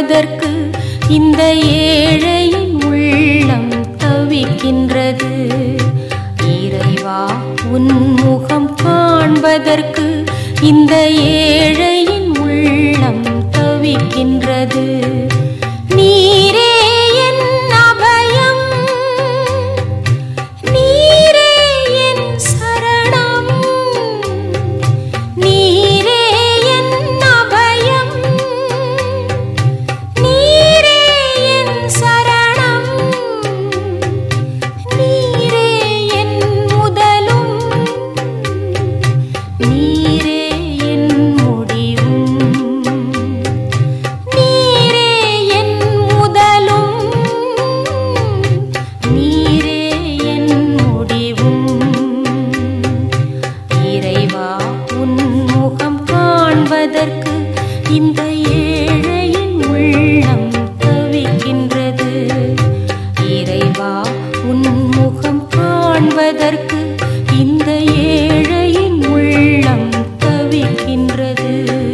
காண்பதற்கு இந்த ஏழையின் உள்ளம் தவிக்கின்றது. இறைவா உன் முகம் காண்பதற்கு இந்த ஏழையின் உள்ளம் தவிக்கின்றது. நீரே என் அபயம், நீரே என் சரணம், நீரே என் அபயம், நீரே என் சரணம், நீரே என் முதலும், நீரே என் முடிவும், நீரே என் முதலும், நீரே என் முடிவும். இறைவா உன் முகம் காண்பதற்கு இந்த ஏழையின் உள்ளம் தவிக்கின்றது. இறைவா உன் முகம் காண்பதற்கு இந்த ஏழையின் உள்ளம் தவிக்கின்றது.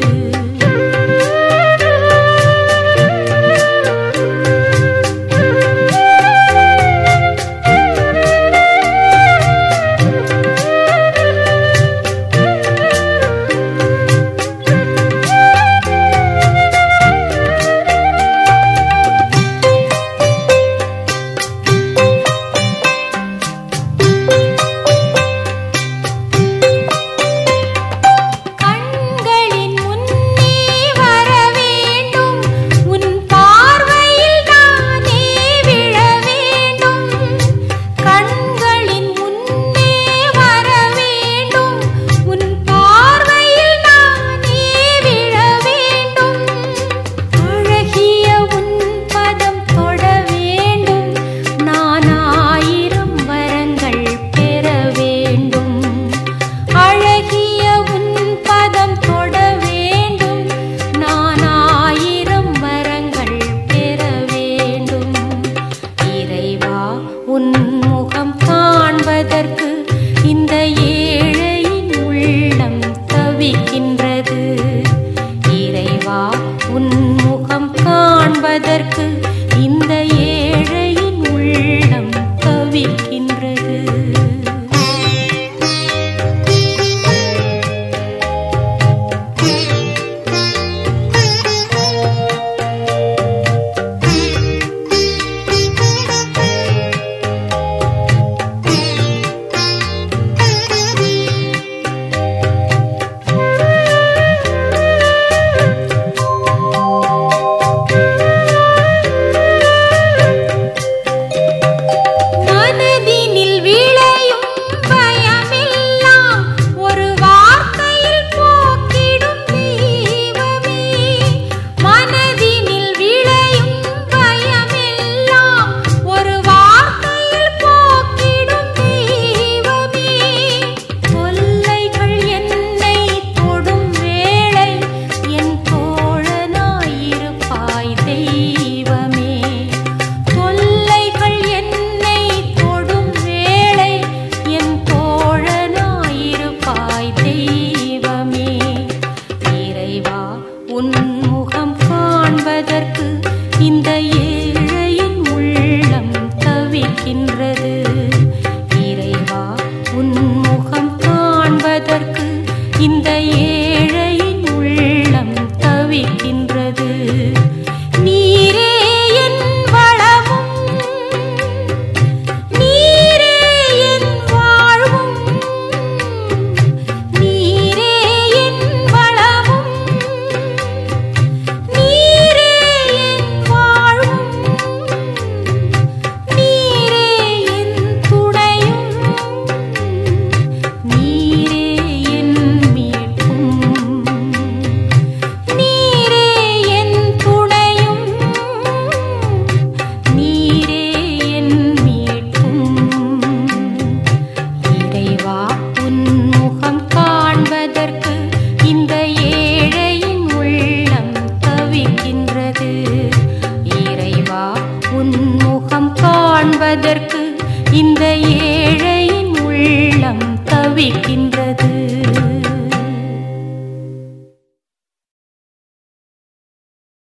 கண்களின் முன்னே வர வேண்டும், உன் பார்வையில் நானே விழ வேண்டும். கண்களின் முன்னே வர வேண்டும், உன் பார்வையில் நானே விழ வேண்டும். அழகிய உன் பதம் தொட வேண்டும், நான் 1000 வரங்கள் பெற வேண்டும். அழகிய உன் பதம் தொட வேண்டும், நான் 1000 வரங்கள் பெற வேண்டும். இறைவா உன் முகம் காண்பதற்கு இந்த ஏழையின் உள்ளம் தவிக்கின்றது. இறைவா உன் முகம் காண்பதற்கு இந்த ஏழையின் உள்ளம் தவிக்கின்றது. மனதினில் விளையும் பயமெல்லாம் ஒரு வார்த்தையில் போக்கிடும் தெய்வமே. மனதினில் விளையும் பயமெல்லாம் ஒரு வார்த்தையில் போக்கிடும் தெய்வமே. தொல்லைகள் என்னை தொடும் வேளை என் தோழனாயிருப்பாய் தெய்வமே. தொல்லைகள் என்னை தொடும் வேளை என் தோழனாயிருப்பாய் தெய்வமே. இறைவா உன் முகம் காண்பதற்கு இந்த ஏழையின் உள்ளம் தவிக்கின்றது. இறைவா உன் முகம் காண்பதற்கு இந்த ஏழையின் உள்ளம் தவிக்கின்றது. நீரே என் வளமும், நீரே என் வாழ்வும், நீரே என் வளமும், நீரே என் வாழ்வும், நீரே என் துணையும், நீரே என் மீட்பும், நீரே என் துணையும், நீரே என் மீட்பும். இறைவா உன் முகம் காண்பதற்கு இந்த ஏழையின் உள்ளம் தவிக்கின்றது. இறைவா உன் முகம் காண்பதற்கு இந்த ஏழையின் உள்ளம் தவிக்கின்றது.